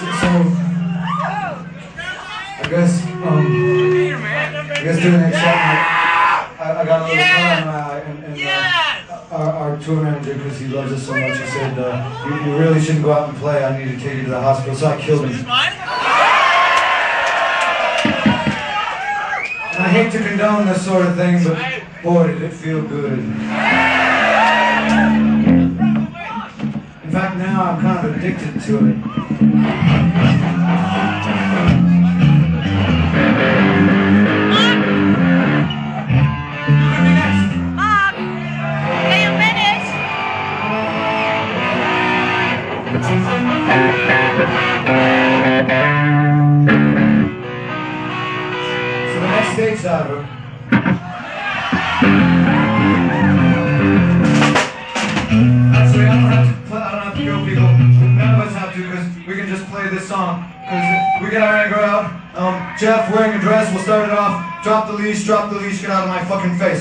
I guess during that shot, I got a little color in my eye, and our tour manager, because he loves us so much, he said, you really shouldn't go out and play. I need to take you to the hospital, so I killed him. And I hate to condone this sort of thing, but boy, did it feel good. In fact, now I'm kind of addicted to it. So the next stage diver. Actually, I don't have to go, people. None of us have to, because we can just play this song. Because we get our anger out. Jeff wearing a dress, we'll start it off. Drop the leash, get out of my fucking face.